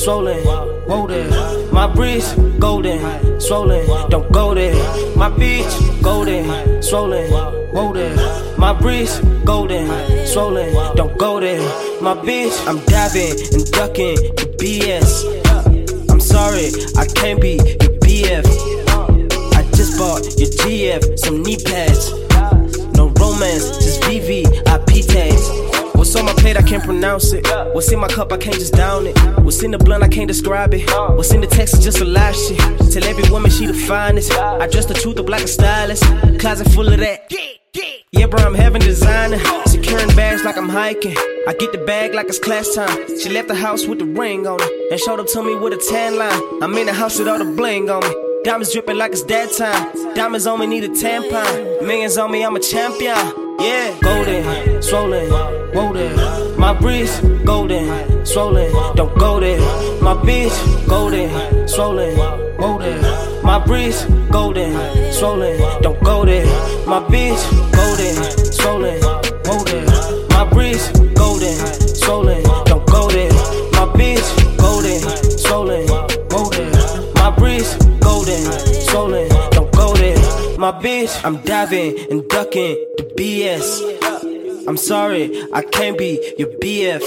swollen, whoa there. My wrist, golden, swollen, don't go there. My bitch, golden, swollen, whoa there. My wrist, golden, swollen, don't go there. My bitch, I'm diving and ducking the BS. I'm sorry, I can't be your BF. I just bought your GF, some knee pads. No romance, just VVIP tags. What's on my plate, I can't pronounce it. What's in my cup, I can't just down it. What's in the blunt, I can't describe it. What's in the text is just a lie shit. Tell every woman she the finest. I dress the truth up like a stylist. Closet full of that. Yeah, bro, I'm having designer. Securing bags like I'm hiking. I get the bag like it's class time. She left the house with the ring on it and showed up to me with a tan line. I'm in the house with all the bling on me. Diamonds dripping like it's that time. Diamonds on me, need a tampon. Millions on me, I'm a champion. Yeah, golden, swollen, whoa there. My wrist, golden, swollen, don't go there. My bitch, golden, swollen, whoa there. My wrist, golden, swollen, don't go there. My bitch, golden, swollen, whoa there. My wrist, golden, swollen, don't go there. My bitch, golden, swollen, whoa there. My wrist, golden, swollen, don't go there. My bitch, I'm diving and ducking the BS. I'm sorry, I can't be your BF.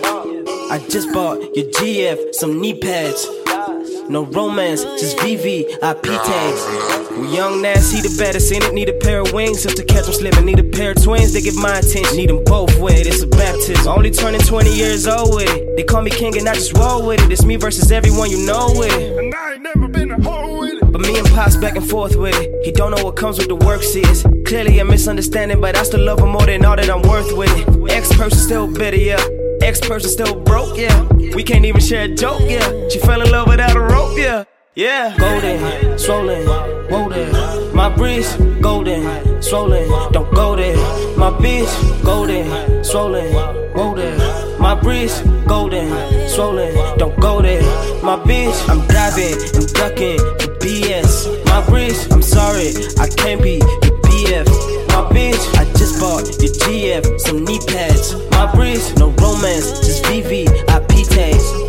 I just bought your GF, some knee pads. No romance, just VVIP tags. We young, nasty, the baddest in it. Need a pair of wings just to catch them slipping. Need a pair of twins, they give my attention. Need them both with it, it's a baptism. Only turning 20 years old with it. They call me king and I just roll with it. It's me versus everyone you know with it. And I ain't never been a hoe with it. But me and Pops back and forth with it. He don't know what comes with the works is. Clearly a misunderstanding, but I still love him more than all that I'm worth with it. Ex-person still bitter, yeah. Ex-person still broke, yeah. We can't even share a joke, yeah. She fell in love without a rope, yeah. Yeah, golden, swollen, whoa there. My wrist, golden, swollen, don't go there. My bitch, golden, swollen, whoa there. My wrist, golden, swollen, don't go there. My bitch, I'm diving and ducking the BS. My wrist, I'm sorry, I can't be your BF. My bitch, I just bought your GF, some knee pads. My wrist, no romance, just VVIP tags.